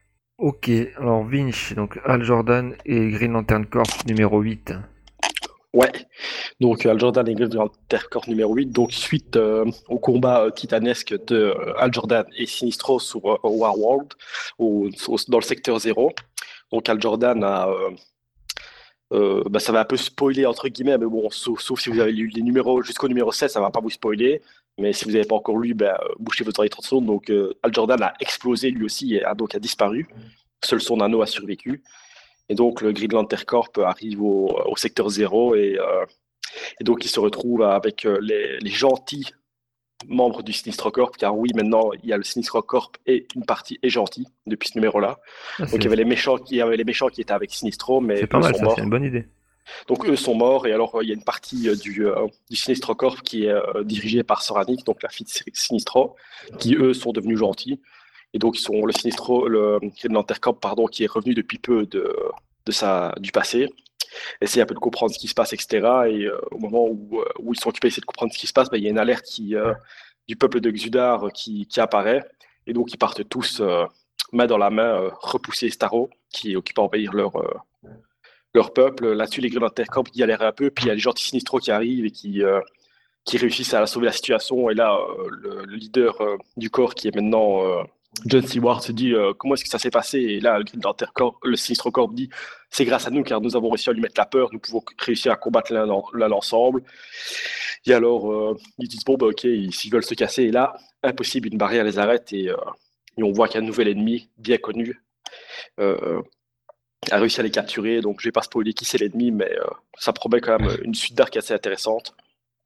Ok, alors Vinch, donc Al Jordan et Green Lantern Corps numéro huit. Ouais, donc Al Jordan et Green Lantern Corps numéro huit. Donc, suite euh, au combat euh, titanesque de euh, Al Jordan et Sinistro sur euh, Warworld, au, au- dans le secteur zéro. Donc, Al Jordan a. Euh, euh, bah, ça va un peu spoiler, entre guillemets, mais bon, sauf, sauf si vous avez lu les numéros jusqu'au numéro sept, ça va pas vous spoiler. Mais si vous n'avez pas encore lu, bah, euh, bouchez votre oreille trente secondes. Donc, euh, Al Jordan a explosé lui aussi et a, donc, a disparu. Seul son anneau a survécu. Et donc, le Green Lantern Corps arrive au, au secteur zéro et. Euh, Et donc, il se retrouve avec euh, les, les gentils membres du Sinistro Corps, car oui, maintenant, il y a le Sinistro Corps et une partie est gentille depuis ce numéro-là. Ah, Donc, il y c'est avait les méchants qui, il y avait les méchants qui étaient avec Sinistro, mais c'est pas eux mal sont ça, morts. c'est une bonne idée. Donc, eux sont morts, et alors, euh, il y a une partie euh, du, euh, du Sinistro Corps qui est euh, dirigée par Soranik, donc la fille de Sinistro, qui, eux, sont devenus gentils. Et donc, ils sont le Sinistro, le Green Lantern Corps, pardon, qui est revenu depuis peu de, de sa, du passé, essayer un peu de comprendre ce qui se passe, et cetera. Et euh, au moment où, euh, où ils sont occupés à essayer de comprendre ce qui se passe, bah, il y a une alerte qui, euh, du peuple de Xudar qui, qui apparaît. Et donc, ils partent tous, euh, main dans la main, euh, repousser Starro, qui est occupé à envahir leur, euh, leur peuple. Là-dessus, les Green Lantern Corps qui galèrent un peu. Puis il y a les gentils Sinistro qui arrivent et qui, euh, qui réussissent à sauver la situation. Et là, euh, le, le leader euh, du corps, qui est maintenant euh, John Stewart, se dit euh, comment est-ce que ça s'est passé. Et là, le Green Lantern Corps, le Sinistro Corps dit c'est grâce à nous, car nous avons réussi à lui mettre la peur. Nous pouvons réussir à combattre l'un, l'un ensemble. Et alors, euh, ils disent bon, bah, ok, s'ils veulent se casser. Et là, impossible, une barrière les arrête. Et, euh, et on voit qu'il y a un nouvel ennemi bien connu. Euh, a réussi à les capturer. Donc, je vais pas spoiler qui c'est l'ennemi, mais euh, ça promet quand même une suite d'arc assez intéressante.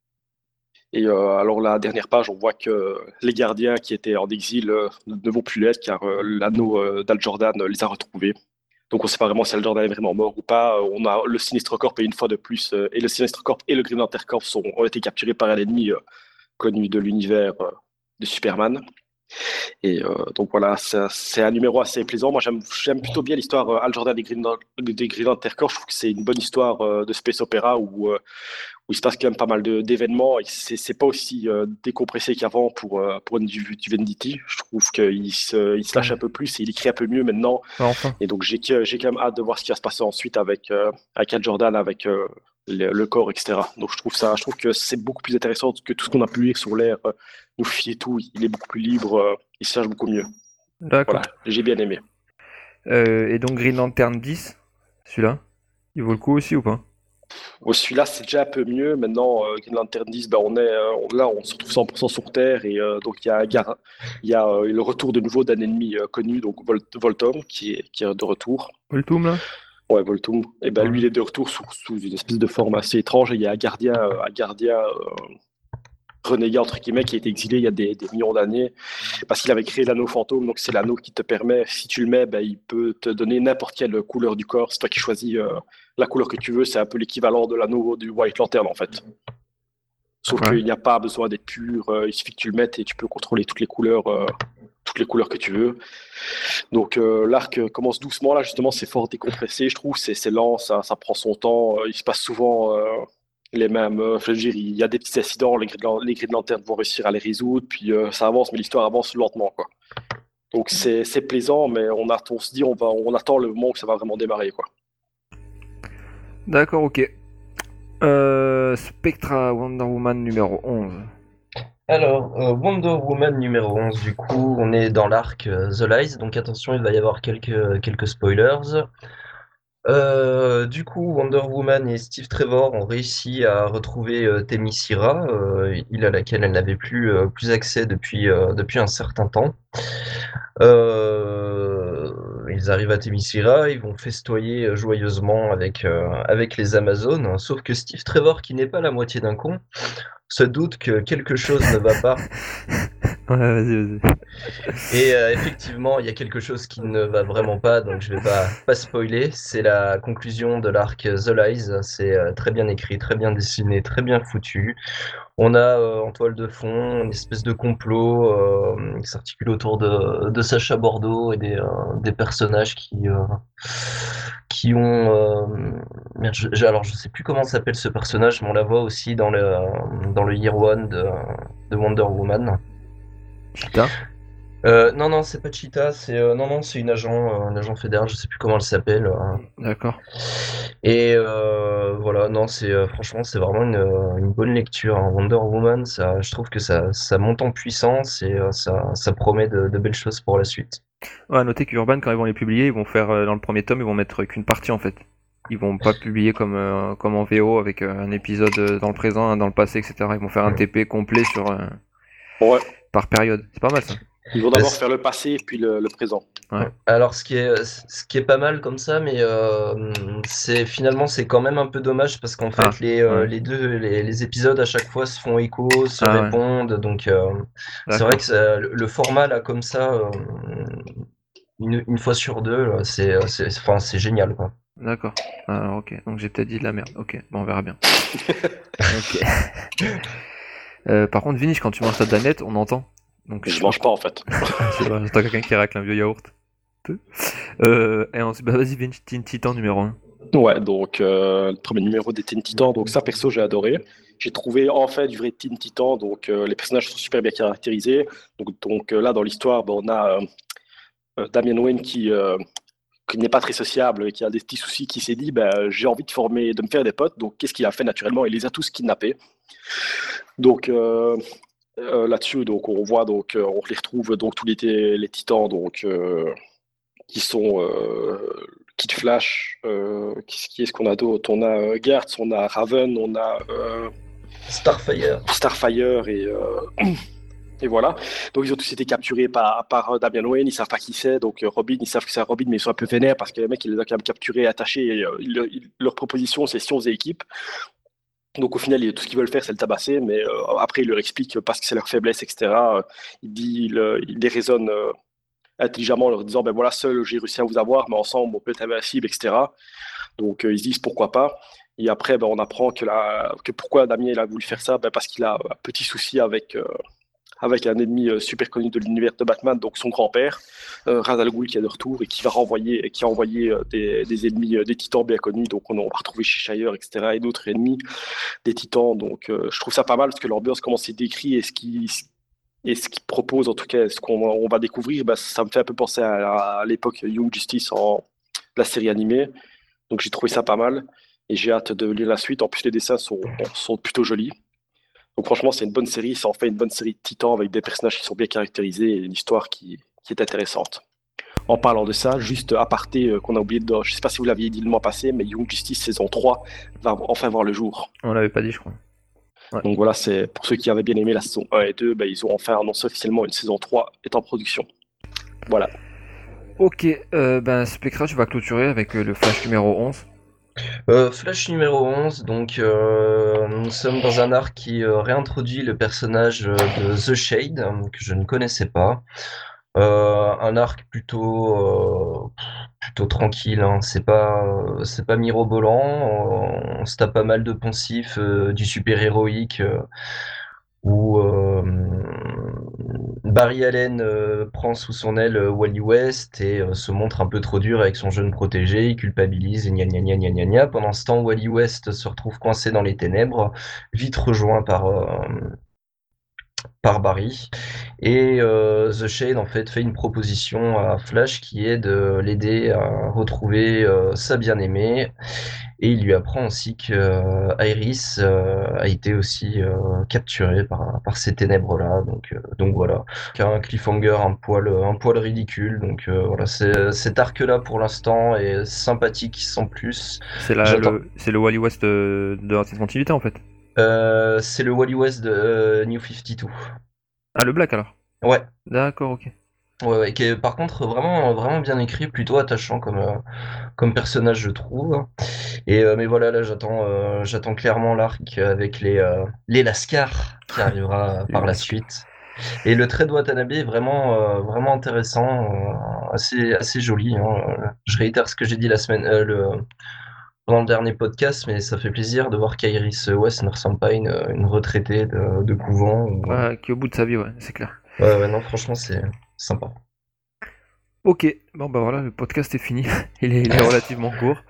Et euh, alors, la dernière page, on voit que les gardiens qui étaient en exil euh, ne vont plus l'être, car euh, l'anneau euh, d'Al Jordan euh, les a retrouvés. Donc, on ne sait pas vraiment si Al Jordan est vraiment mort ou pas. On a le Sinistre Corp et une fois de plus, euh, et le Sinistre Corp et le Green Lantern Corps sont, ont été capturés par un ennemi euh, connu de l'univers euh, de Superman. Et euh, donc voilà, c'est, c'est un numéro assez plaisant. Moi, j'aime, j'aime plutôt bien l'histoire euh, Al Jordan des Green, des Green Lantern Corps. Je trouve que c'est une bonne histoire euh, de space opéra où, euh, où il se passe quand même pas mal de, d'événements. Et c'est, c'est pas aussi euh, décompressé qu'avant pour, euh, pour du, du Venditti. Je trouve qu'il se, il se lâche un peu plus et il écrit un peu mieux maintenant. Ouais, enfin. Et donc, j'ai, j'ai quand même hâte de voir ce qui va se passer ensuite avec, euh, avec Al Jordan, avec euh, le, le corps, et cetera. Donc, je trouve, ça, je trouve que c'est beaucoup plus intéressant que tout ce qu'on a pu lire sur l'air. Euh, Luffy et tout, il est beaucoup plus libre, euh, il se lâche beaucoup mieux. D'accord. Voilà, j'ai bien aimé. Euh, et donc Green Lantern dix, celui-là, il vaut le coup aussi ou pas? Oh, celui-là, c'est déjà un peu mieux. Maintenant, euh, Green Lantern dix, ben, on est, euh, on- là, on se retrouve cent pour cent sur Terre. Et euh, donc, il y a, Gar- il y a euh, le retour de nouveau d'un ennemi euh, connu, donc Vol- Voltum, qui est, qui est de retour. Voltum là? Ouais, Voltum. Et ben, Ouais. lui, il est de retour sous, sous une espèce de forme assez étrange. Et il y a un gardien, euh, un gardien euh, renégat, entre guillemets, qui a été exilé il y a des, des millions d'années parce qu'il avait créé l'anneau fantôme. Donc, c'est l'anneau qui te permet, si tu le mets, ben, il peut te donner n'importe quelle couleur du corps. C'est toi qui choisis euh, la couleur que tu veux. C'est un peu l'équivalent de l'anneau du White Lantern, en fait. Sauf Ouais. qu'il n'y a pas besoin d'être pur. euh, il suffit que tu le mettes et tu peux contrôler toutes les couleurs, euh, toutes les couleurs que tu veux. Donc, euh, l'arc euh, commence doucement. Là, justement, c'est fort décompressé, je trouve. C'est, c'est lent, ça, ça prend son temps. Euh, il se passe souvent euh, les mêmes. Euh, je veux dire, il y a des petits incidents. Les Green Lan- les Green Lantern vont réussir à les résoudre. Puis euh, ça avance, mais l'histoire avance lentement, quoi. Donc, c'est, c'est plaisant, mais on, a, on se dit, on, va, on attend le moment où ça va vraiment démarrer, quoi. D'accord, ok. Euh, Spectra Wonder Woman numéro onze. Alors, euh, Wonder Woman numéro onze, du coup, on est dans l'arc euh, The Lies, donc attention, il va y avoir quelques, quelques spoilers. Euh, du coup, Wonder Woman et Steve Trevor ont réussi à retrouver euh, Themyscira, euh, île à laquelle elle n'avait plus, euh, plus accès depuis, euh, depuis un certain temps. Euh, ils arrivent à Themyscira, ils vont festoyer euh, joyeusement avec, euh, avec les Amazones, sauf que Steve Trevor, qui n'est pas la moitié d'un con, se doute que quelque chose ne va pas. Ouais, vas-y, vas-y. Et euh, effectivement, il y a quelque chose qui ne va vraiment pas, donc je vais pas, pas spoiler. C'est la conclusion de l'arc The Lies. C'est euh, très bien écrit, très bien dessiné, très bien foutu. On a euh, en toile de fond une espèce de complot euh, qui s'articule autour de, de Sacha Bordeaux et des, euh, des personnages qui, euh, qui ont... euh, merde, je, je- alors, je sais plus comment s'appelle ce personnage, mais on la voit aussi dans le, dans le Year One de, de Wonder Woman. Cheetah. Euh, non, non, c'est pas Cheetah, c'est euh, non, non, c'est une agent, euh, un agent fédéral, je sais plus comment elle s'appelle. euh. D'accord. Et euh, voilà, non, c'est euh, franchement, c'est vraiment une, euh, une bonne lecture, hein. Wonder Woman, ça, je trouve que ça, ça monte en puissance et euh, ça, ça promet de, de belles choses pour la suite. Ouais, à noter qu'Urban, quand ils vont les publier, ils vont faire euh, dans le premier tome, ils vont mettre qu'une partie en fait. Ils vont pas publier comme, euh, comme en V O avec euh, un épisode euh, dans le présent, un dans le passé, et cetera. Ils vont faire un T P complet sur euh, Ouais. par période. C'est pas mal ça. Ils vont Bah, d'abord c'est- faire le passé puis le, le présent. Ouais. Alors, ce qui est, ce qui est pas mal comme ça, mais euh, c'est finalement c'est quand même un peu dommage parce qu'en fait Ah, les, euh, ouais. les deux les, les épisodes à chaque fois se font écho, se Ah ouais. répondent, donc euh, c'est vrai D'accord. que ça- le le format là comme ça, euh, une, une fois sur deux, là, c'est euh, c'est enfin c'est génial quoi. D'accord. Alors ok. Donc j'ai peut-être dit de la merde. Ok. Bon, on verra bien. Ok. Euh, par contre, Vinich, quand tu manges ta danette, on entend. Donc Je mange pas en fait. Je sais pas, j'entends quelqu'un qui racle un vieux yaourt. Peu. Euh, et ensuite, bah vas-y, Vinich, Teen Titan numéro un. Ouais, donc euh, le premier numéro des Teen Titans, donc ça perso j'ai adoré. J'ai trouvé en fait du vrai Teen Titan, donc euh, les personnages sont super bien caractérisés. Donc, donc euh, là dans l'histoire, bah, on a euh, euh, Damian Wayne qui, euh, qui n'est pas très sociable, et qui a des petits soucis, qui s'est dit bah, j'ai envie de former, de me faire des potes. Donc qu'est-ce qu'il a fait naturellement? Il les a tous kidnappés. Donc euh, euh, là-dessus, donc on voit donc euh, on les retrouve donc tous les, les Titans donc euh, qui sont euh, Kid Flash, euh, qui, qui est-ce qu'on a d'autre? On a euh, Gertz, on a Raven, on a euh, Starfire. Starfire et, euh, et voilà. Donc ils ont tous été capturés par, par euh, Damian Wayne, ils savent pas qui c'est, donc euh, Robin, ils savent que c'est Robin, mais ils sont un peu vénères parce que le mec il les a quand même capturés, attachés, et euh, il- il- leur proposition c'est si on faisait équipe. Donc au final, tout ce qu'ils veulent faire, c'est le tabasser, mais euh, après, il leur explique parce que c'est leur faiblesse, et cetera. Euh, Il dit, il, euh, il les raisonne euh, intelligemment en leur disant, ben voilà, seul j'ai réussi à vous avoir, mais ensemble, on peut être invincible, et cetera. Donc euh, ils se disent pourquoi pas. Et après, ben, on apprend que, la, que pourquoi Damien il a voulu faire ça, ben, parce qu'il a un petit souci avec, euh, avec un ennemi euh, super connu de l'univers de Batman, donc son grand-père, euh, Ra's al Ghul, qui est de retour et qui va renvoyer, qui a envoyé euh, des, des ennemis, euh, des titans bien connus. Donc on, on va retrouver Cheshire, et cetera. Et d'autres ennemis des titans. Donc euh, je trouve ça pas mal parce que l'ambiance, comment c'est décrit et ce qui et ce qu'ils proposent, en tout cas, ce qu'on on va découvrir, bah, ça me fait un peu penser à, à l'époque Young Justice en la série animée. Donc j'ai trouvé ça pas mal et j'ai hâte de lire la suite. En plus, les dessins sont, sont plutôt jolis. Donc franchement, c'est une bonne série. Ça en fait une bonne série de titans avec des personnages qui sont bien caractérisés et une histoire qui, qui est intéressante. En parlant de ça, juste aparté euh, qu'on a oublié de... Je sais pas si vous l'aviez dit le mois passé, mais Young Justice saison trois va enfin voir le jour. On l'avait pas dit, je crois. Ouais. Donc voilà, c'est pour ceux qui avaient bien aimé la saison un et deux, bah, ils ont enfin annoncé officiellement une saison trois est en production. Voilà. Ok, euh, ben Spectra, tu vas clôturer avec euh, le Flash numéro onze. Euh, Flash numéro onze, donc euh, nous sommes dans un arc qui euh, réintroduit le personnage euh, de The Shade, euh, que je ne connaissais pas. Euh, un arc plutôt euh, plutôt tranquille, hein. C'est pas euh, c'est pas mirobolant. On, on se tape pas mal de poncifs, euh, du super héroïque euh, où euh, Barry Allen euh, prend sous son aile euh, Wally West et euh, se montre un peu trop dur avec son jeune protégé, il culpabilise et gna gna gna gna gna gna. Pendant ce temps, Wally West se retrouve coincé dans les ténèbres, vite rejoint par euh, par Barry. Et euh, The Shade en fait fait une proposition à Flash qui est de l'aider à retrouver euh, sa bien-aimée. Et il lui apprend aussi que euh, Iris euh, a été aussi euh, capturée par, par ces ténèbres-là. Donc, euh, donc voilà, un cliffhanger un poil, un poil ridicule. Donc euh, voilà, c'est, cet arc-là pour l'instant est sympathique sans plus. C'est la, J'attends. le, c'est le Wally West de, de Artist Continuité en fait. Euh, c'est le Wally West de euh, New cinquante-deux. Ah, le Black alors. Ouais. D'accord, ok. Ouais, ouais, qui est par contre vraiment, vraiment bien écrit, plutôt attachant comme, euh, comme personnage, je trouve. Et euh, mais voilà, là j'attends, euh, j'attends clairement l'arc avec les, euh, les Lascars qui arrivera par la suite. Et le trait de Watanabe est vraiment, euh, vraiment intéressant, euh, assez, assez joli, hein. Je réitère ce que j'ai dit la semaine, euh, le, pendant le dernier podcast, mais ça fait plaisir de voir qu'Iris West ne ressemble pas à une, une retraitée de, de couvent. Ou... Ouais, qui est au bout de sa vie, ouais, c'est clair. Ouais, ouais, non, franchement, c'est sympa. Ok, bon bah voilà, le podcast est fini. il, est, il est relativement court.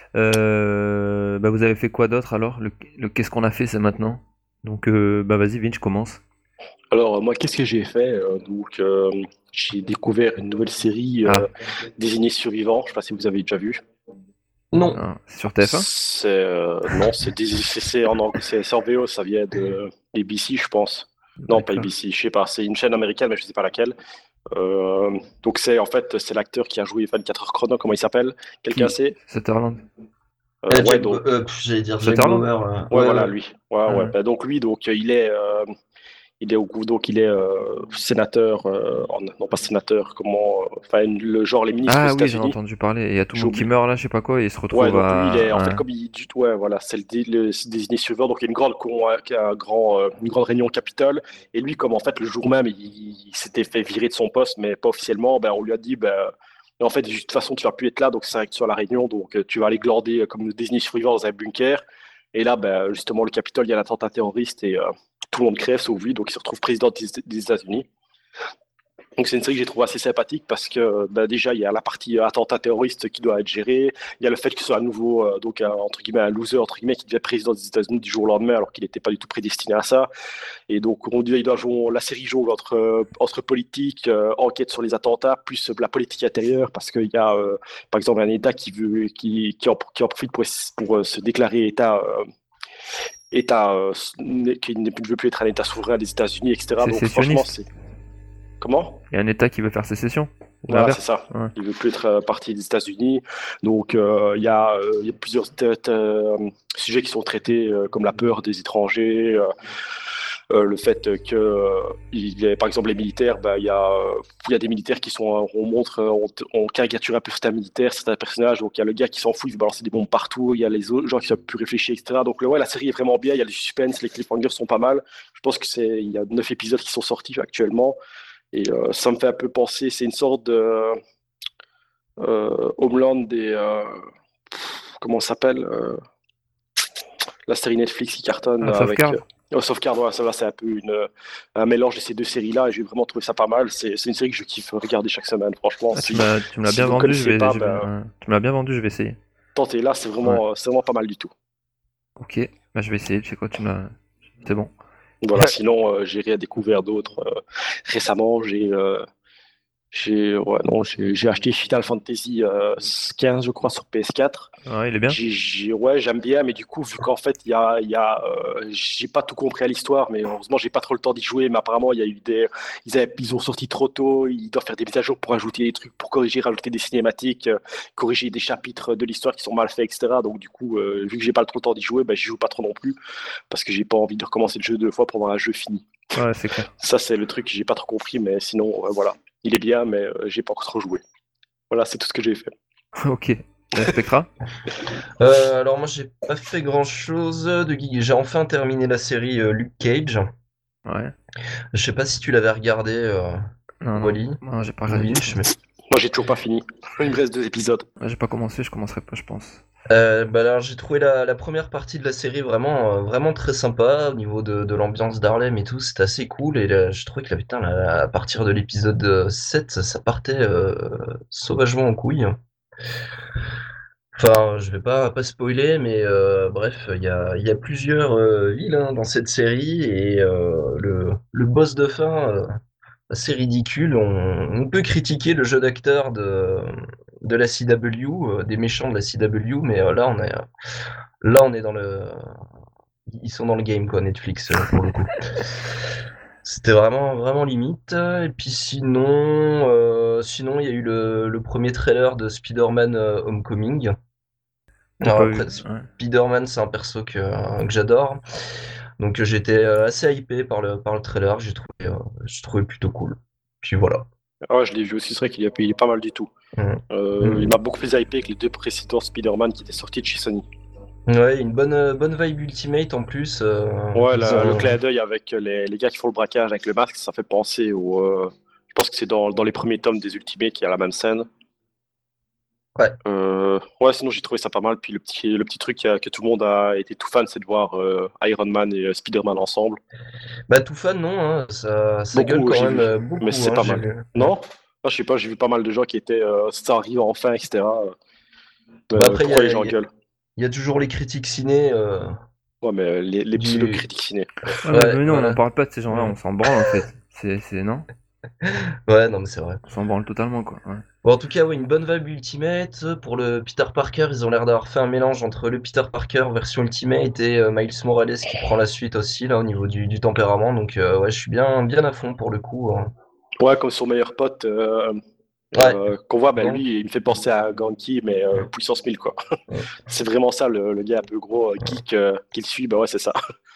Euh, bah vous avez fait quoi d'autre alors? Le, le qu'est-ce qu'on a fait, c'est maintenant. Donc euh, bah vas-y, Vince, commence. Alors, moi, qu'est-ce que j'ai fait? Euh, Donc, euh, j'ai découvert une nouvelle série, euh, Ah, Désigné survivant. Je sais pas si vous avez déjà vu. Non. non, c'est sur T F un? C'est euh, non, c'est Dés- c'est c'est en ang- c'est c'est en V O, ça vient de A B C, je pense. Non, pas D'accord. A B C, je sais pas. C'est une chaîne américaine, mais je sais pas laquelle. Euh, donc c'est en fait c'est l'acteur qui a joué vingt-quatre heures chrono. Comment il s'appelle? Quelqu'un Qui? sait? Sutherland? Euh, Euh, ouais, Jack, Bo- donc euh, pff, j'allais dire Jack Sutherland? Bauer. euh, ouais, Ouais, voilà ouais. lui. Ouais, ouais. Ah, Bah, donc lui, donc euh, il est euh, il est au coup, donc il est euh, sénateur, euh, en- non pas sénateur, comment, euh, enfin le genre les ministres aux ah oui, j'en ai États-Unis. entendu parler. Et il y a tout le J'ai monde qui oublié. meurt là, je sais pas quoi, et il se Ouais, retrouve donc lui, il est en fait à. comme il dit, ouais, voilà, c'est le, dé- le c'est désigné suiveur, donc il y a une grande, con- un grand, euh, une grande réunion au Capitole, et lui, comme en fait le jour même, il, il s'était fait virer de son poste, mais pas officiellement, ben on lui a dit, ben en fait, de toute façon, tu vas plus être là, donc c'est vrai que tu es à la réunion, donc euh, tu vas aller glander euh, comme le désigné survivant dans un bunker, et là, ben justement, le Capitole, il y a un attentat terroriste et euh, tout le monde crève sauf lui, donc il se retrouve président des, des États-Unis. Donc c'est une série que j'ai trouvé assez sympathique parce que bah, déjà il y a la partie euh, attentat terroriste qui doit être gérée, il y a le fait que ce soit à nouveau euh, donc un, entre guillemets un loser entre guillemets qui devient président des États-Unis du jour au lendemain alors qu'il n'était pas du tout prédestiné à ça. Et donc on dit il doit jouer, la série joue entre euh, entre politique, euh, enquête sur les attentats plus euh, la politique intérieure parce qu'il y a euh, par exemple un État qui veut qui qui en, qui en profite pour, pour euh, se déclarer État euh, État euh, qui ne veut plus être un État souverain des États-Unis, et cetera. Donc franchement Sécessionniste. c'est comment? Il y a un État qui veut faire sécession. Ou Voilà, c'est l'inverse. ça. Ouais. Il veut plus être euh, partie des États-Unis. Donc, euh, il y a, euh, il y a plusieurs t- t- euh, sujets qui sont traités, euh, comme la peur des étrangers, euh, euh, le fait que, euh, il y a, par exemple, les militaires, bah, il y a, euh, il y a des militaires qui sont, euh, on montre, euh, on, on caricature un peu certains militaires, certains personnages. Donc, il y a le gars qui s'en fout, il veut balancer des bombes partout. Il y a les autres gens qui sont plus réfléchis, et cetera. Donc, le- ouais, la série est vraiment bien. Il y a le suspense, les cliffhangers sont pas mal. Je pense que c'est, il y a neuf épisodes qui sont sortis actuellement. Et euh, ça me fait un peu penser, c'est une sorte de euh, Homeland des. Euh, comment ça s'appelle euh, la série Netflix qui cartonne Ah, avec. Sauvegarde. Oh, Sauvegarde, voilà, ça va, c'est un peu une, un mélange de ces deux séries-là et j'ai vraiment trouvé ça pas mal. C'est c'est une série que je kiffe regarder chaque semaine, franchement. Ah, Si, tu m'as, tu me l'as si bien vous ne vendu, je connaissez vais, pas, je vais- ben, ouais. Tu me l'as bien vendu, je vais essayer. tentez là, c'est Ouais. vraiment, c'est vraiment pas mal du tout. Ok, bah je vais essayer, tu sais quoi, tu me l'as. C'est bon. Voilà, sinon, euh, j'ai rien découvert d'autre. Euh, récemment, j'ai. Euh, j'ai ouais, non, j'ai j'ai acheté Final Fantasy euh, quinze, je crois, sur P S quatre. Ouais, il est bien. J'ai, j'ai- ouais, j'aime bien, mais du coup, vu qu'en fait, il y a, il y a, euh, j'ai pas tout compris à l'histoire, mais heureusement, j'ai pas trop le temps d'y jouer. Mais apparemment, il y a eu des, ils, avaient- ils ont sorti trop tôt. Ils doivent faire des mises à jour pour ajouter des trucs, pour corriger, rajouter des cinématiques, euh, corriger des chapitres de l'histoire qui sont mal faits, et cetera. Donc, du coup, euh, vu que j'ai pas trop le temps d'y jouer, ben, j'y joue pas trop non plus, parce que j'ai pas envie de recommencer le jeu deux fois pour avoir un jeu fini. Ouais, c'est clair. Ça, c'est le truc que j'ai pas trop compris, mais sinon, euh, voilà, il est bien, mais euh, j'ai pas encore trop joué. Voilà, c'est tout ce que j'ai fait. Ok. Euh, Spectra? Euh, alors moi j'ai pas fait grand chose de geek. J'ai enfin terminé la série euh, Luke Cage. Ouais. Je sais pas si tu l'avais regardé, euh, Non, non, Wally non, j'ai pas ou regardé. Lynch, mais Moi, j'ai toujours pas fini. Il me reste deux épisodes. Ouais, j'ai pas commencé, je commencerai pas, je pense. Euh, bah alors j'ai trouvé la, la première partie de la série vraiment, euh, vraiment très sympa au niveau de, de l'ambiance d'Harlem et tout, c'était assez cool et là, je trouvais que là, putain, là, à partir de l'épisode euh, sept, ça, ça partait euh, sauvagement en couille. Enfin, je vais pas, pas spoiler, mais euh, bref, il y a, il y a plusieurs euh, vilains dans cette série et euh, le, le boss de fin, euh, assez ridicule. On, on peut critiquer le jeu d'acteur de, de la C W, euh, des méchants de la C W, mais euh, là on est, là on est dans le, ils sont dans le game quoi, Netflix euh, pour le coup. C'était vraiment, vraiment limite. Et puis sinon, euh, sinon il y a eu le, le premier trailer de Spider-Man euh, Homecoming. J'ai Alors pas après, vu. Ouais. Spider-Man, c'est un perso que, que j'adore. Donc euh, j'étais euh, assez hypé par le, par le trailer, j'ai trouvé, euh, j'ai trouvé plutôt cool. Puis voilà. Ah, je l'ai vu aussi, c'est vrai qu'il est, il est pas mal du tout. Mhm. Euh, Mhm. Il m'a beaucoup plus hypé que les deux précédents Spider-Man qui étaient sortis de chez Sony. Ouais, une bonne, euh, bonne vibe Ultimate en plus. euh, Ouais, ils la- le ont... clin d'œil avec les, les gars qui font le braquage avec le masque, ça fait penser au. euh, je pense que c'est dans, dans les premiers tomes des Ultimates qu'il y a la même scène. Ouais. Euh, ouais, sinon j'ai trouvé ça pas mal. Puis le petit, le petit truc que, que tout le monde a été tout fan, c'est de voir euh, Iron Man et euh, Spider-Man ensemble. Bah tout fan, non, hein, ça, ça gueule Beaucoup, quand j'ai même vu. euh, Mais beaucoup, c'est hein, pas j'ai mal. vu. Non? Ah, je sais pas, j'ai vu pas mal de gens qui étaient. Euh, ça arrive enfin, et cetera. Euh, Bah après, il y pourquoi a, les gens il y a- gueulent? il y a toujours les critiques ciné euh, Ouais, mais euh, les, les Du- pseudo-critiques ciné. Ouais, Ouais, mais nous, on voilà. n'en parle pas de ces gens-là, on s'en branle en fait. C'est, c'est, non? Ouais, non, mais c'est vrai. On s'en branle totalement, quoi. Ouais. Bon, en tout cas, oui, une bonne vibe Ultimate. Pour le Peter Parker, ils ont l'air d'avoir fait un mélange entre le Peter Parker version Ultimate et euh, Miles Morales qui prend la suite aussi, là, au niveau du, du tempérament. Donc, euh, ouais, je suis bien, bien à fond pour le coup, hein. Ouais, comme son meilleur pote, euh, Ouais. euh, qu'on voit, bah, Donc, lui, il me fait penser à Ganki, mais euh, puissance mille, quoi. Ouais. C'est vraiment ça, le, le gars un peu gros, euh, geek, euh, qu'il suit, bah ouais, c'est ça.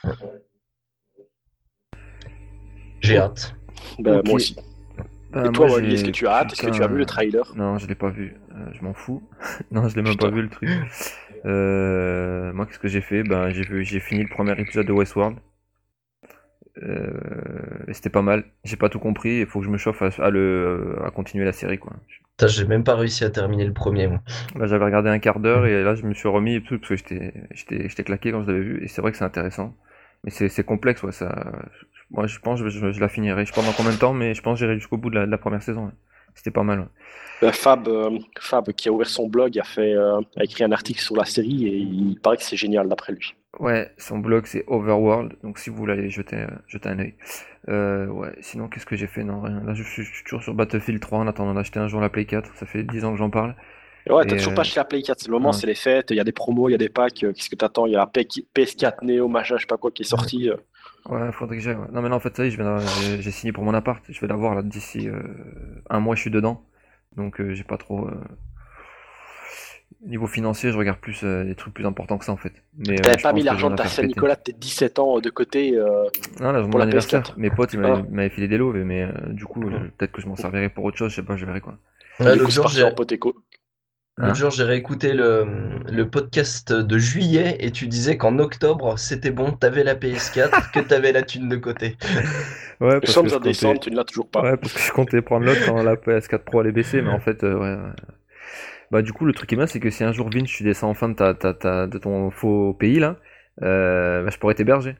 j'ai Oh. hâte. Bah, Ok. moi aussi. Bah, Et toi, moi, Wally, j'ai- est-ce que tu as hâte? Est-ce que tu as vu le putain, trailer? Non, je l'ai pas vu. Euh, je m'en fous. Non, je l'ai même Putain. pas vu le truc. Euh, moi, qu'est-ce que j'ai fait? Ben, j'ai vu, j'ai fini le premier épisode de Westworld. Euh, et c'était pas mal. J'ai pas tout compris. Il faut que je me chauffe à, à le, à continuer la série, quoi. Putain, j'ai même pas réussi à terminer le premier, moi. Là, j'avais regardé un quart d'heure et là, je me suis remis et tout parce que j'étais, j'étais, j'étais claqué quand je l'avais vu. Et c'est vrai que c'est intéressant. Mais c'est, c'est complexe, ouais. Ça, moi, je pense que je, je- je la finirai. Je sais pas dans combien de temps, mais je pense que j'irai jusqu'au bout de la, de la première saison, ouais. C'était pas mal, ouais. Bah, Fab, euh, Fab, qui a ouvert son blog, a, fait, euh, a écrit un article sur la série et il paraît que c'est génial d'après lui. Ouais, son blog c'est Overworld, donc si vous voulez aller jeter, euh, jeter un œil. Euh, ouais, sinon qu'est-ce que j'ai fait? Non, rien. Là je suis, je suis toujours sur Battlefield trois en attendant d'acheter un jour la Play quatre, ça fait dix ans que j'en parle. Et ouais, t'as Et, toujours euh, pas acheté la Play quatre, c'est le moment, ouais. c'est les fêtes, il y a des promos, il y a des packs, euh, qu'est-ce que t'attends? Il y a la P S quatre Neo, machin, je sais pas quoi qui est sorti. euh. Ouais, faudrait que j'aille. Ouais. Non mais non, en fait ça y est, je viens d'avoir- j'ai j'ai signé pour mon appart, je vais l'avoir là d'ici euh, un mois, je suis dedans. Donc euh, j'ai pas trop... euh, Niveau financier, je regarde plus euh, des trucs plus importants que ça en fait. Mais euh, T'avais je pas mis pense que je vais l'argent me de la ta faire péter. Saint-Nicolas de tes dix-sept ans euh, de côté euh, Non, là, mon pour la anniversaire, P S quatre. mes potes ils m'avaient Ah. m'avaient filé des lots, mais euh, du coup, je- peut-être que je m'en servirai pour autre chose, je sais pas, je verrai quoi. Ouais, Du l'autre coup, c'est jour, parti j'ai en pote éco. l'autre Hein? jour, j'ai réécouté le, le podcast de juillet et tu disais qu'en octobre, c'était bon, t'avais la P S quatre, que t'avais la thune de côté. Ouais, Nous parce que sommes je en décembre, comptais... tu ne l'as toujours pas. Ouais, parce que je comptais prendre l'autre quand la P S quatre Pro allait baisser, mais en fait, euh, ouais, ouais. Bah, du coup, le truc qui est bien, c'est que si un jour, Vince, tu descends enfin de, ta, ta, ta- de ton faux pays, là, euh, bah, je pourrais t'héberger.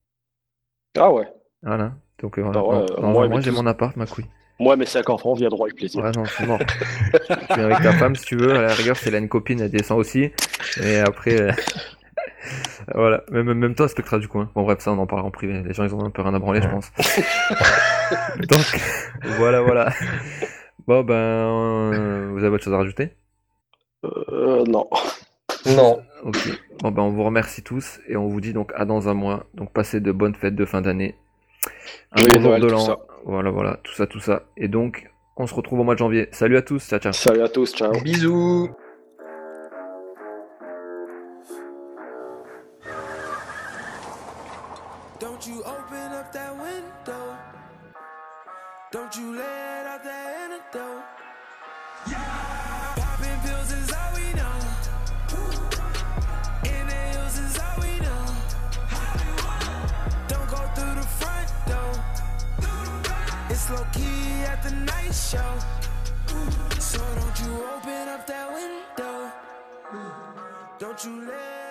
Ah ouais. Voilà. Donc, euh, voilà. Bah ouais, Dans, euh, dans moi, un et mois, mes j'ai douze mon appart, ma couille. moi, mes cinq enfants viendront avec plaisir. Ouais, non, c'est mort. Tu viens avec ta femme, si tu veux. À la rigueur, si elle a une copine, elle descend aussi. Et après, euh, voilà. Même, même toi, Spectra, du coup. Hein. Bon, bref, ça, on en parlera en privé. Les gens, ils ont un peu rien à branler, je pense. Donc, voilà, voilà. Bon, ben, euh, vous avez autre chose à rajouter? Euh, non. Non. Ok. Bon, ben, on vous remercie tous et on vous dit donc à dans un mois. Donc, passez de bonnes fêtes de fin d'année. Un Joyeux bon jour Noël, de tout l'an. ça. Voilà, voilà, tout ça, tout ça. Et donc, on se retrouve au mois de janvier. Salut à tous, ciao, ciao. Salut à tous, ciao. Bisous. Don't you open up that window. Don't you let out that antidote. Popping pills is all we know. In the hills is all we know. Don't go through the front door. It's low key at the night show. So don't you open up that window. Don't you let